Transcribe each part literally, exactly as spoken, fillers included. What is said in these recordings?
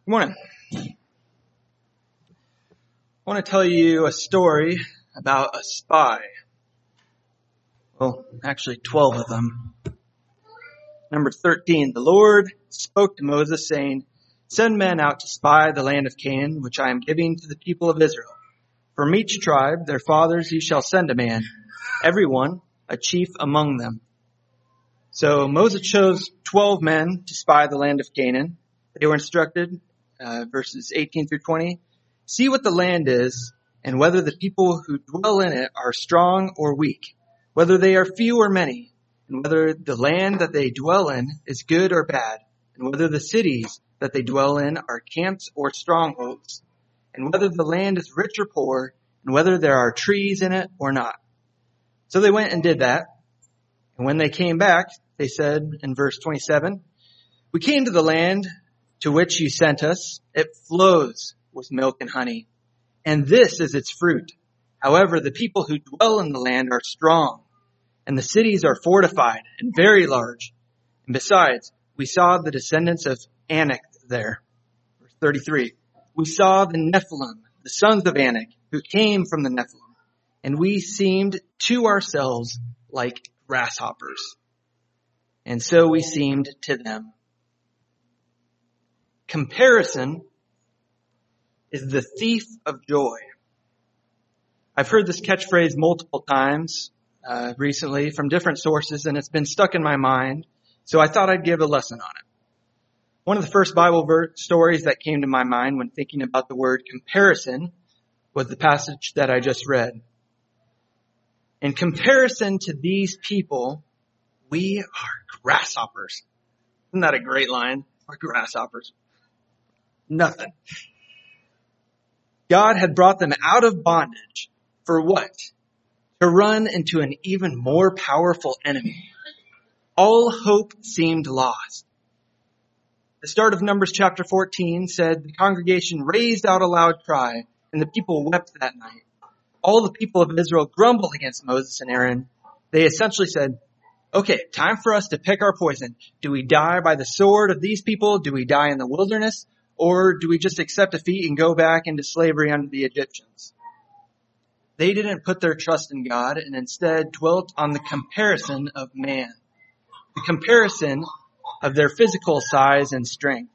Good morning. I want to tell you a story about a spy. Well, actually twelve of them. Number thirteen, the Lord spoke to Moses saying, "Send men out to spy the land of Canaan, which I am giving to the people of Israel. From each tribe, their fathers, you shall send a man, every one a chief among them." So Moses chose twelve men to spy the land of Canaan. They were instructed, uh, verses eighteen through twenty, "See what the land is, and whether the people who dwell in it are strong or weak, whether they are few or many, and whether the land that they dwell in is good or bad, and whether the cities that they dwell in are camps or strongholds, and whether the land is rich or poor, and whether there are trees in it or not." So they went and did that. And when they came back, they said in verse twenty-seven, "We came to the land to which you sent us. It flows with milk and honey, and this is its fruit. However, the people who dwell in the land are strong, and the cities are fortified and very large. And besides, we saw the descendants of Anak there." Verse thirty-three, "We saw the Nephilim, the sons of Anak, who came from the Nephilim, and we seemed to ourselves like grasshoppers, and so we seemed to them." Comparison is the thief of joy. I've heard this catchphrase multiple times uh, recently from different sources, and it's been stuck in my mind, so I thought I'd give a lesson on it. One of the first Bible ver- stories that came to my mind when thinking about the word comparison was the passage that I just read. In comparison to these people, we are grasshoppers. Isn't that a great line? We're grasshoppers. Nothing. God had brought them out of bondage for what? To run into an even more powerful enemy. All hope seemed lost. The start of Numbers chapter fourteen said, "The congregation raised out a loud cry, and the people wept that night. All the people of Israel grumbled against Moses and Aaron." They essentially said, "Okay, time for us to pick our poison. Do we die by the sword of these people? Do we die in the wilderness? Or do we just accept defeat and go back into slavery under the Egyptians?" They didn't put their trust in God and instead dwelt on the comparison of man, the comparison of their physical size and strength.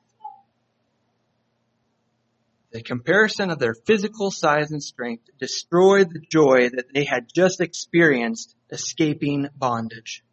The comparison of their physical size and strength destroyed the joy that they had just experienced escaping bondage.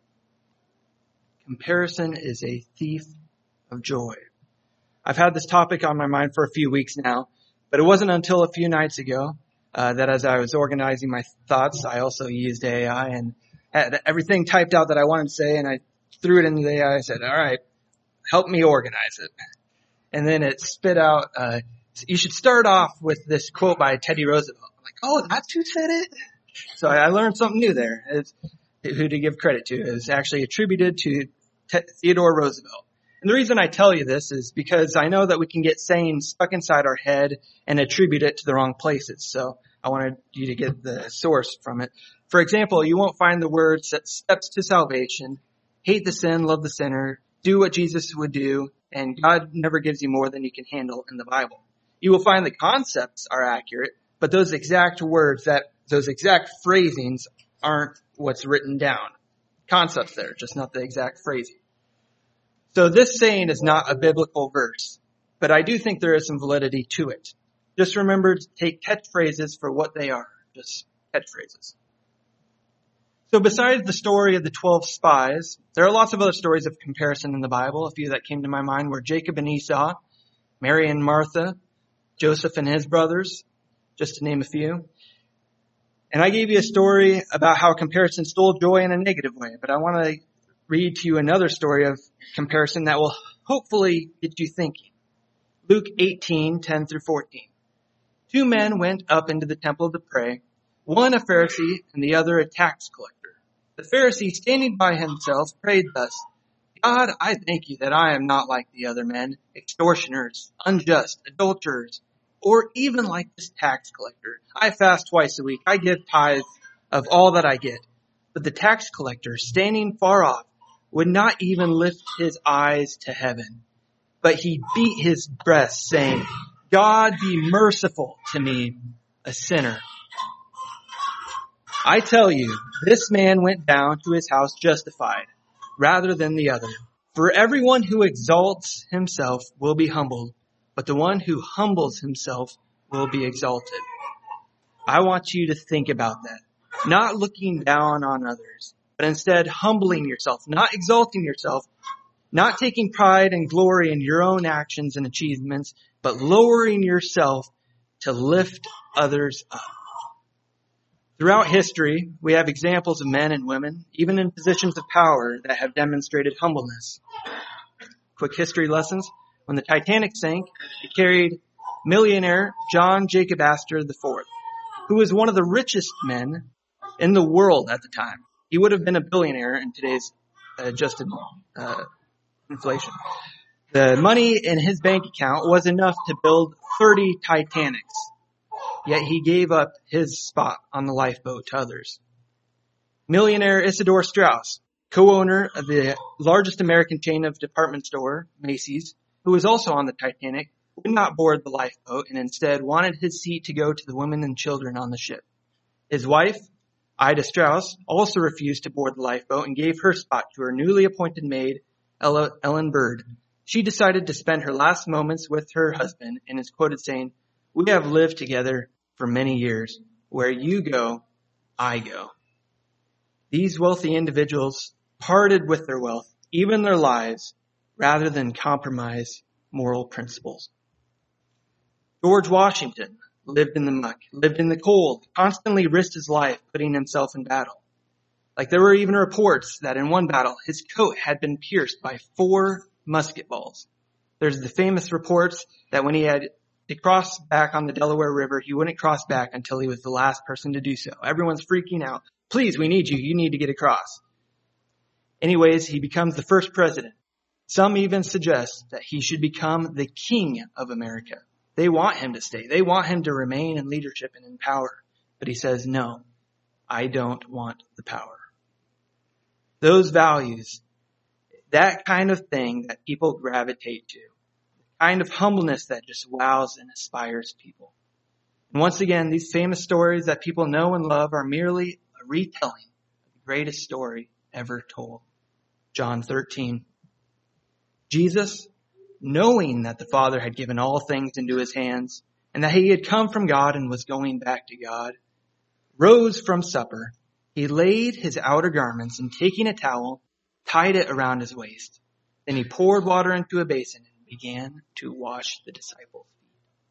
Comparison is a thief of joy. I've had this topic on my mind for a few weeks now, but it wasn't until a few nights ago uh, that as I was organizing my thoughts, I also used A I and had everything typed out that I wanted to say, and I threw it into the A I. I said, "All right, help me organize it." And then it spit out, uh, "You should start off with this quote by Teddy Roosevelt." I'm like, "Oh, that's who said it?" So I learned something new there. It's, who to give credit to. It was actually attributed to Te- Theodore Roosevelt. And the reason I tell you this is because I know that we can get sayings stuck inside our head and attribute it to the wrong places. So I wanted you to get the source from it. For example, you won't find the words "steps to salvation," "hate the sin, love the sinner," "do what Jesus would do," and "God never gives you more than you can handle" in the Bible. You will find the concepts are accurate, but those exact words, that those exact phrasings aren't what's written down. Concepts there, just not the exact phrasing. So this saying is not a biblical verse, but I do think there is some validity to it. Just remember to take catchphrases for what they are, just catchphrases. So besides the story of the twelve spies, there are lots of other stories of comparison in the Bible. A few that came to my mind were Jacob and Esau, Mary and Martha, Joseph and his brothers, just to name a few. And I gave you a story about how comparison stole joy in a negative way, but I want to read to you another story of comparison that will hopefully get you thinking. Luke eighteen, ten through fourteen. Two men went up into the temple to pray, one a Pharisee and the other a tax collector. The Pharisee, standing by himself, prayed thus, "God, I thank you that I am not like the other men, extortioners, unjust, adulterers, or even like this tax collector. I fast twice a week. I give tithes of all that I get." But the tax collector, standing far off, would not even lift his eyes to heaven, but he beat his breast, saying, God be merciful to me, a sinner. I tell you, this man went down to his house justified, rather than the other. For everyone who exalts himself will be humbled, but the one who humbles himself will be exalted. I want you to think about that. Not looking down on others, but instead humbling yourself, not exalting yourself, not taking pride and glory in your own actions and achievements, but lowering yourself to lift others up. Throughout history, we have examples of men and women, even in positions of power, that have demonstrated humbleness. Quick history lessons. When the Titanic sank, it carried millionaire John Jacob Astor the fourth, who was one of the richest men in the world at the time. He would have been a billionaire in today's adjusted uh, inflation. The money in his bank account was enough to build thirty Titanics. Yet he gave up his spot on the lifeboat to others. Millionaire Isidore Straus, co-owner of the largest American chain of department store, Macy's, who was also on the Titanic, would not board the lifeboat and instead wanted his seat to go to the women and children on the ship. His wife, Ida Straus, also refused to board the lifeboat and gave her spot to her newly appointed maid, Ella, Ellen Bird. She decided to spend her last moments with her husband and is quoted saying, "We have lived together for many years. Where you go, I go." These wealthy individuals parted with their wealth, even their lives, rather than compromise moral principles. George Washington lived in the muck, lived in the cold, constantly risked his life putting himself in battle. Like there were even reports that in one battle, his coat had been pierced by four musket balls. There's the famous reports that when he had to cross back on the Delaware River, he wouldn't cross back until he was the last person to do so. Everyone's freaking out. Please, we need you. You need to get across. Anyways, he becomes the first president. Some even suggest that he should become the king of America. They want him to stay. They want him to remain in leadership and in power. But he says, no, I don't want the power. Those values, that kind of thing that people gravitate to, kind of humbleness that just wows and inspires people. And once again, these famous stories that people know and love are merely a retelling of the greatest story ever told. John thirteen. Jesus, knowing that the Father had given all things into his hands and that he had come from God and was going back to God, rose from supper. He laid his outer garments and taking a towel, tied it around his waist. Then he poured water into a basin and began to wash the disciples' feet.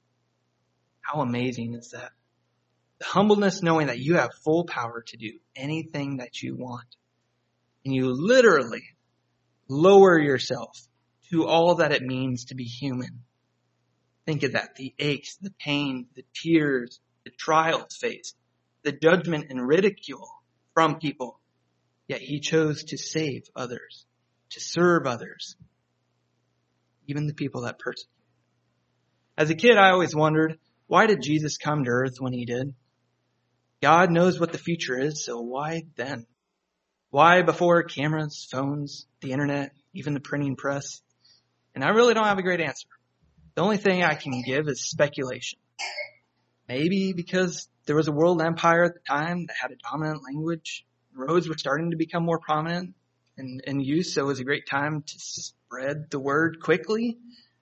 How amazing is that? The humbleness knowing that you have full power to do anything that you want. And you literally lower yourself to all that it means to be human. Think of that. The aches, the pain, the tears, the trials faced, the judgment and ridicule from people. Yet he chose to save others, to serve others, even the people that persecute. As a kid, I always wondered, why did Jesus come to earth when he did? God knows what the future is, so why then? Why before cameras, phones, the internet, even the printing press? And I really don't have a great answer. The only thing I can give is speculation. Maybe because there was a world empire at the time that had a dominant language. Roads were starting to become more prominent in, in use, so it was a great time to spread the word quickly.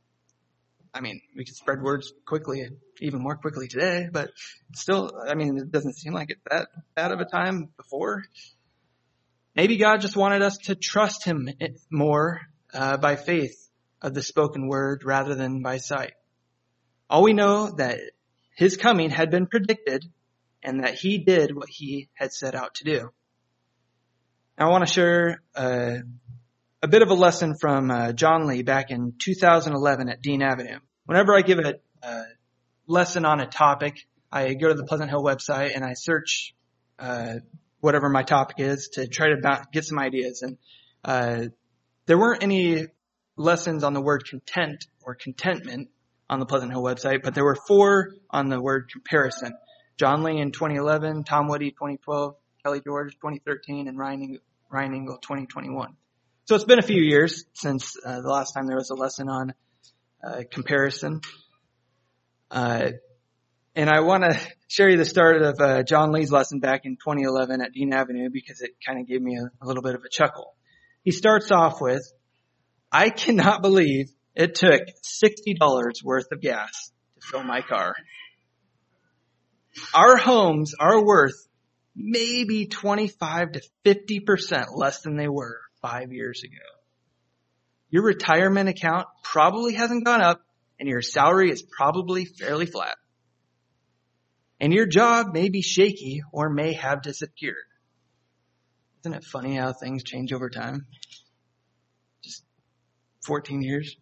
I mean, we could spread words quickly, even more quickly today, but still, I mean, it doesn't seem like it's that bad of a time before. Maybe God just wanted us to trust him more uh, by faith of the spoken word rather than by sight. All we know that his coming had been predicted and that he did what he had set out to do. Now, I want to share uh, a bit of a lesson from uh, John Lee back in two thousand eleven at Dean Avenue. Whenever I give a, a lesson on a topic, I go to the Pleasant Hill website and I search uh, whatever my topic is to try to get some ideas. And uh, there weren't any lessons on the word content or contentment on the Pleasant Hill website, but there were four on the word comparison. John Lee in twenty eleven, Tom Woody twenty twelve, Kelly George twenty thirteen, and Ryan Engel, Ryan Engel twenty twenty-one. So it's been a few years since uh, the last time there was a lesson on uh, comparison. Uh, and I want to share you the start of uh, John Lee's lesson back in twenty eleven at Dean Avenue because it kind of gave me a, a little bit of a chuckle. He starts off with, I cannot believe it took sixty dollars worth of gas to fill my car. Our homes are worth maybe twenty-five to fifty percent less than they were five years ago. Your retirement account probably hasn't gone up, and your salary is probably fairly flat. And your job may be shaky or may have disappeared. Isn't it funny how things change over time? Just fourteen years.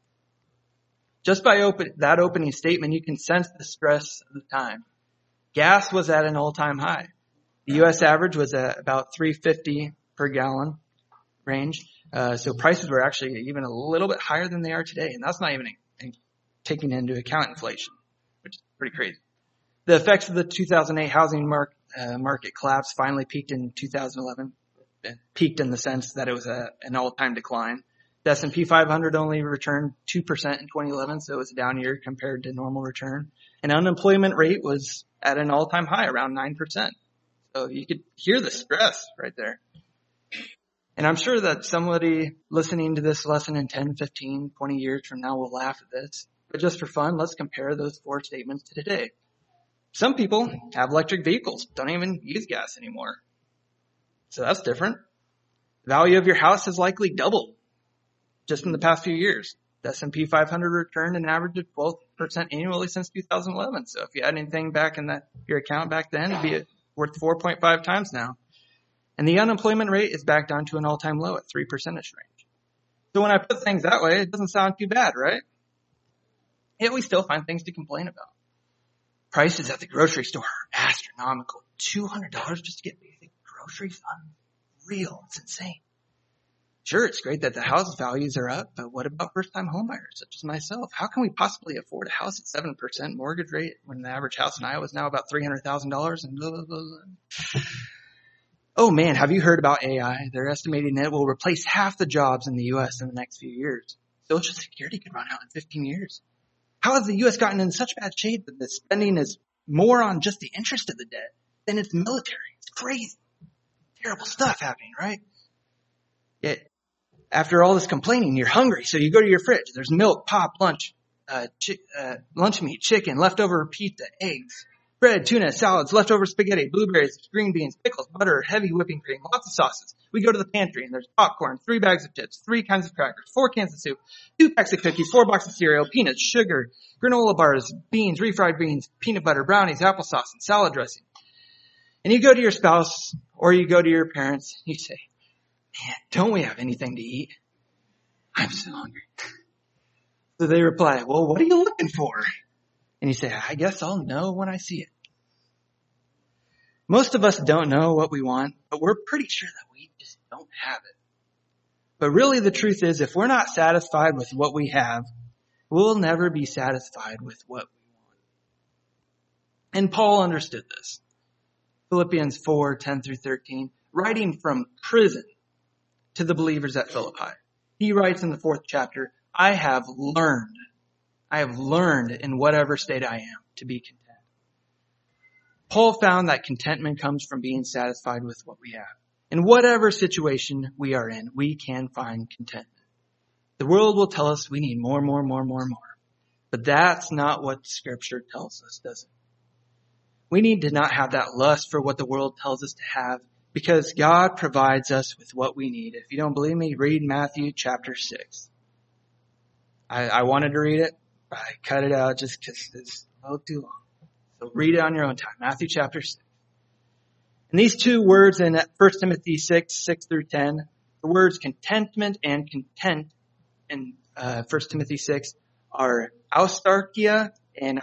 Just by open, that opening statement, you can sense the stress of the time. Gas was at an all-time high. The U S average was at about three fifty per gallon range. Uh, so prices were actually even a little bit higher than they are today. And that's not even taking into account inflation, which is pretty crazy. The effects of the two thousand eight housing market, uh, market collapse finally peaked in two thousand eleven. It peaked in the sense that it was a, an all-time decline. The S and P five hundred only returned two percent in twenty eleven, so it was a down year compared to normal return. And unemployment rate was at an all-time high, around nine percent. So you could hear the stress right there. And I'm sure that somebody listening to this lesson in ten, fifteen, twenty years from now will laugh at this. But just for fun, let's compare those four statements to today. Some people have electric vehicles, don't even use gas anymore. So that's different. The value of your house has likely doubled just in the past few years. The S and P five hundred returned an average of twelve percent annually since two thousand eleven. So if you had anything back in that your account back then, it'd be worth four point five times now. And the unemployment rate is back down to an all-time low at three percentage range. So when I put things that way, it doesn't sound too bad, right? Yet we still find things to complain about. Prices at the grocery store are astronomical. two hundred dollars just to get basic groceries? Unreal. It's insane. Sure, it's great that the house values are up, but what about first-time homebuyers such as myself? How can we possibly afford a house at seven percent mortgage rate when the average house in Iowa is now about three hundred thousand dollars and blah, blah, blah, blah. Oh man, have you heard about A I? They're estimating that it will replace half the jobs in the U S in the next few years. Social Security could run out in fifteen years. How has the U S gotten in such bad shape that the spending is more on just the interest of the debt than its military? It's crazy. Terrible stuff happening, right? Yet, after all this complaining, you're hungry, so you go to your fridge. There's milk, pop, lunch, uh, chi- uh, lunch meat, chicken, leftover pizza, eggs, bread, tuna, salads, leftover spaghetti, blueberries, green beans, pickles, butter, heavy whipping cream, lots of sauces. We go to the pantry and there's popcorn, three bags of chips, three kinds of crackers, four cans of soup, two packs of cookies, four boxes of cereal, peanuts, sugar, granola bars, beans, refried beans, peanut butter, brownies, applesauce, and salad dressing. And you go to your spouse or you go to your parents, you say, man, don't we have anything to eat? I'm so hungry. So they reply, well, what are you looking for? And you say, I guess I'll know when I see it. Most of us don't know what we want, but we're pretty sure that we just don't have it. But really the truth is, if we're not satisfied with what we have, we'll never be satisfied with what we want. And Paul understood this. Philippians four, ten through thirteen, writing from prison to the believers at Philippi. He writes in the fourth chapter, I have learned, I have learned in whatever state I am to be content. Paul found that contentment comes from being satisfied with what we have. In whatever situation we are in, we can find contentment. The world will tell us we need more, more, more, more, more. But that's not what Scripture tells us, does it? We need to not have that lust for what the world tells us to have, because God provides us with what we need. If you don't believe me, read Matthew chapter six. I, I wanted to read it, but I cut it out just because it's a little too long. So read it on your own time. Matthew chapter six. And these two words in First Timothy six, six through ten, the words contentment and content in uh, First Timothy six are austarkia and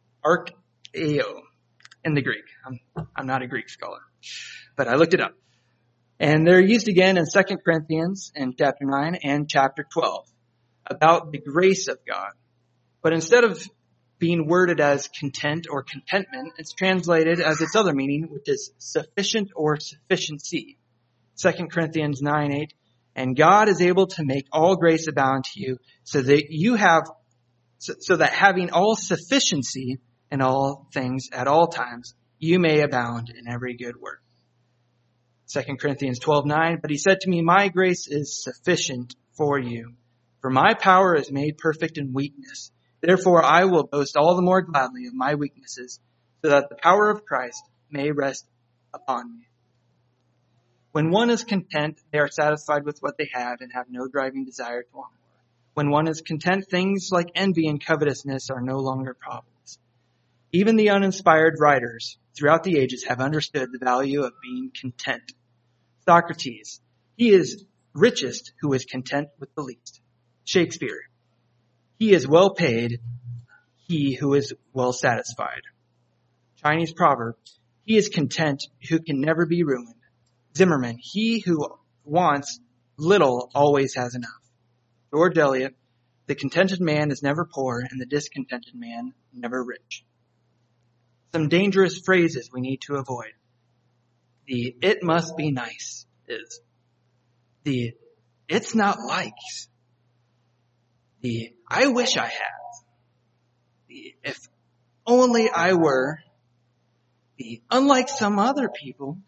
archeo in the Greek. I'm, I'm not a Greek scholar, but I looked it up. And they're used again in Second Corinthians in chapter nine and chapter twelve about the grace of God. But instead of being worded as content or contentment, it's translated as its other meaning, which is sufficient or sufficiency. Second Corinthians nine, eight. And God is able to make all grace abound to you, so that you have so, so that having all sufficiency in all things at all times, you may abound in every good work. Second Corinthians twelve nine, but he said to me, my grace is sufficient for you, for my power is made perfect in weakness. Therefore I will boast all the more gladly of my weaknesses, so that the power of Christ may rest upon me. When one is content, they are satisfied with what they have and have no driving desire to want more. When one is content, things like envy and covetousness are no longer problems. Even the uninspired writers throughout the ages have understood the value of being content. Socrates, he is richest who is content with the least. Shakespeare, he is well paid, he who is well satisfied. Chinese proverb, he is content who can never be ruined. Zimmerman, he who wants little always has enough. George Eliot, the contented man is never poor and the discontented man never rich. Some dangerous phrases we need to avoid. The it must be nice is. The it's not likes. The I wish I had. The if only I were. The unlike some other people.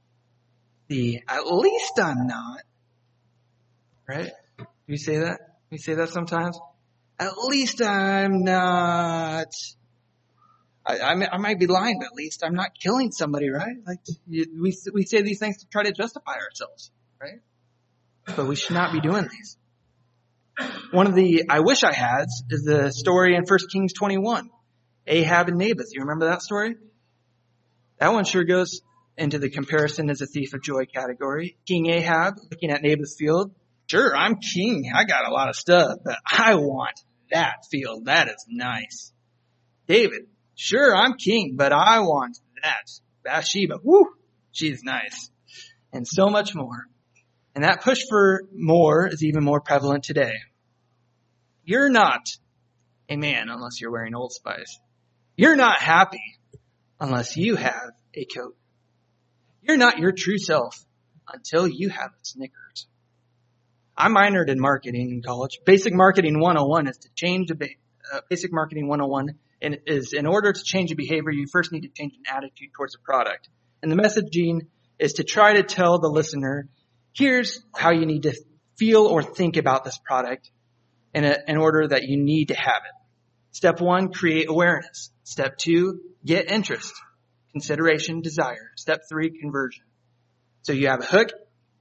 The at least I'm not. Right? Do you say that? Do you say that sometimes? At least I'm not. I, I, I might be lying, but at least I'm not killing somebody, right? Like you, we we say these things to try to justify ourselves, right? But we should not be doing these. One of the I wish I hads is the story in First Kings twenty-one, Ahab and Naboth. You remember that story? That one sure goes into the comparison as a thief of joy category. King Ahab looking at Naboth's field. Sure, I'm king. I got a lot of stuff, but I want that field. That is nice. David. Sure, I'm king, but I want that. Bathsheba, whoo, she's nice. And so much more. And that push for more is even more prevalent today. You're not a man unless you're wearing Old Spice. You're not happy unless you have a coat. You're not your true self until you have a Snickers. I minored in marketing in college. Basic Marketing one oh one is to change a ba- uh, Basic Marketing one oh one and is in order to change a behavior, you first need to change an attitude towards a product. And the messaging is to try to tell the listener, here's how you need to feel or think about this product in, a, in order that you need to have it. Step one, create awareness. Step two, get interest, consideration, desire. Step three, conversion. So you have a hook.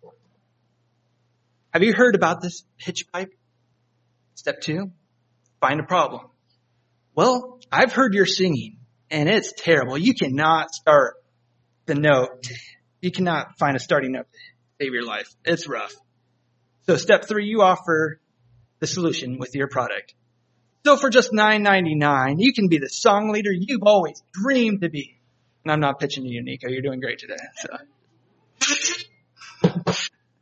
Have you heard about this pitch pipe? Step two, find a problem. Well, I've heard your singing, and it's terrible. You cannot start the note. You cannot find a starting note to save your life. It's rough. So step three, you offer the solution with your product. So for just nine ninety-nine, you can be the song leader you've always dreamed to be. And I'm not pitching to you, Nico. You're doing great today. So.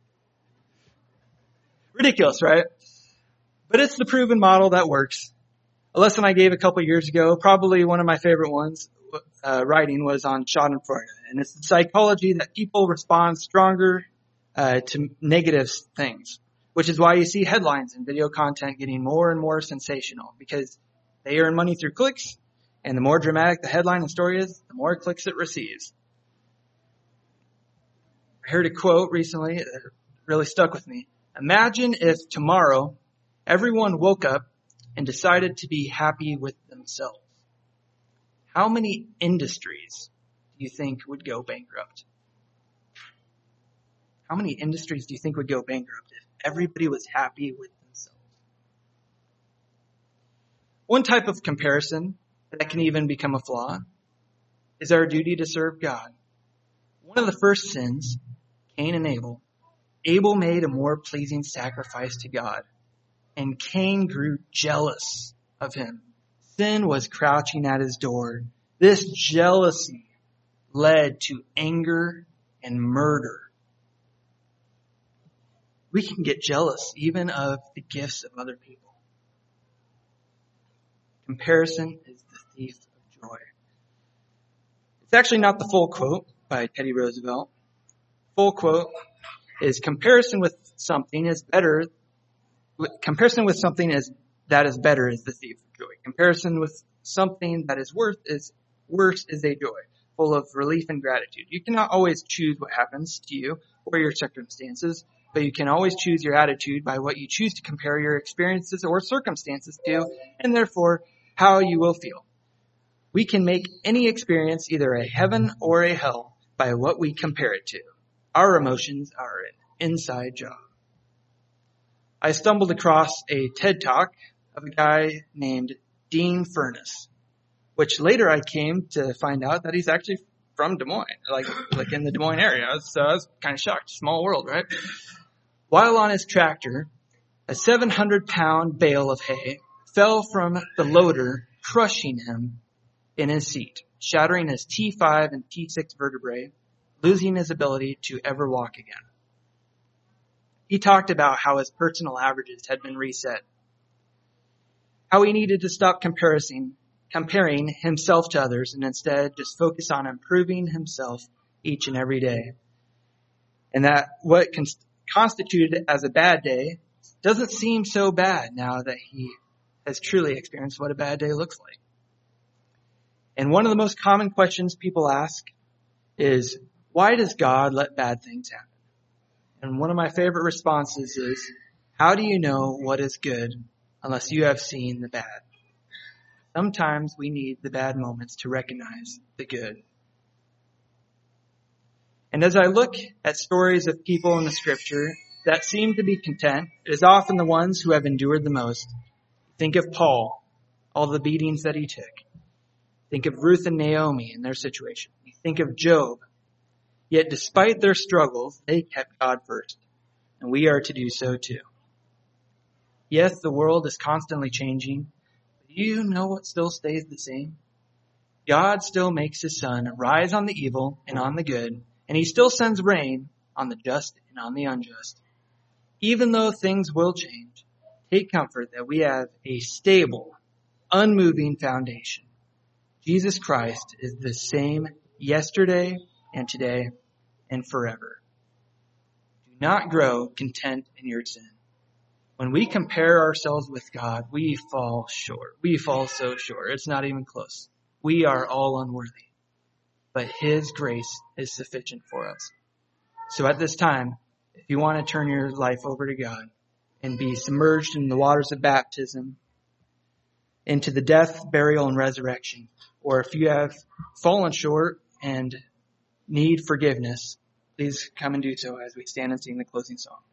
Ridiculous, right? But it's the proven model that works. A lesson I gave a couple years ago, probably one of my favorite ones, uh, writing was on Schadenfreude. And it's the psychology that people respond stronger uh, to negative things, which is why you see headlines and video content getting more and more sensational because they earn money through clicks. And the more dramatic the headline and story is, the more clicks it receives. I heard a quote recently that really stuck with me. Imagine if tomorrow everyone woke up and decided to be happy with themselves. How many industries do you think would go bankrupt? How many industries do you think would go bankrupt if everybody was happy with themselves? One type of comparison that can even become a flaw is our duty to serve God. One of the first sins, Cain and Abel, Abel made a more pleasing sacrifice to God, and Cain grew jealous of him. Sin was crouching at his door. This jealousy led to anger and murder. We can get jealous even of the gifts of other people. Comparison is the thief of joy. It's actually not the full quote by Teddy Roosevelt. Full quote is comparison with something is better. Comparison with something is that is better is the thief of joy. Comparison with something that is worth is worse is a joy, full of relief and gratitude. You cannot always choose what happens to you or your circumstances, but you can always choose your attitude by what you choose to compare your experiences or circumstances to, and therefore how you will feel. We can make any experience either a heaven or a hell by what we compare it to. Our emotions are an inside job. I stumbled across a TED Talk of a guy named Dean Furness, which later I came to find out that he's actually from Des Moines, like like in the Des Moines area. So I was kind of shocked. Small world, right? While on his tractor, a seven hundred pound bale of hay fell from the loader, crushing him in his seat, shattering his T five and T six vertebrae, losing his ability to ever walk again. He talked about how his personal averages had been reset, how he needed to stop comparing, comparing himself to others and instead just focus on improving himself each and every day. And that what con- constituted as a bad day doesn't seem so bad now that he has truly experienced what a bad day looks like. And one of the most common questions people ask is, why does God let bad things happen? And one of my favorite responses is, how do you know what is good unless you have seen the bad? Sometimes we need the bad moments to recognize the good. And as I look at stories of people in the scripture that seem to be content, it is often the ones who have endured the most. Think of Paul, all the beatings that he took. Think of Ruth and Naomi and their situation. You think of Job. Yet despite their struggles, they kept God first. And we are to do so too. Yes, the world is constantly changing. But do you know what still stays the same? God still makes his sun rise on the evil and on the good. And he still sends rain on the just and on the unjust. Even though things will change, take comfort that we have a stable, unmoving foundation. Jesus Christ is the same yesterday and today and forever. Do not grow content in your sin. When we compare ourselves with God, we fall short. We fall so short. It's not even close. We are all unworthy. But his grace is sufficient for us. So at this time, if you want to turn your life over to God and be submerged in the waters of baptism, into the death, burial, and resurrection, or if you have fallen short and need forgiveness, please come and do so as we stand and sing the closing song.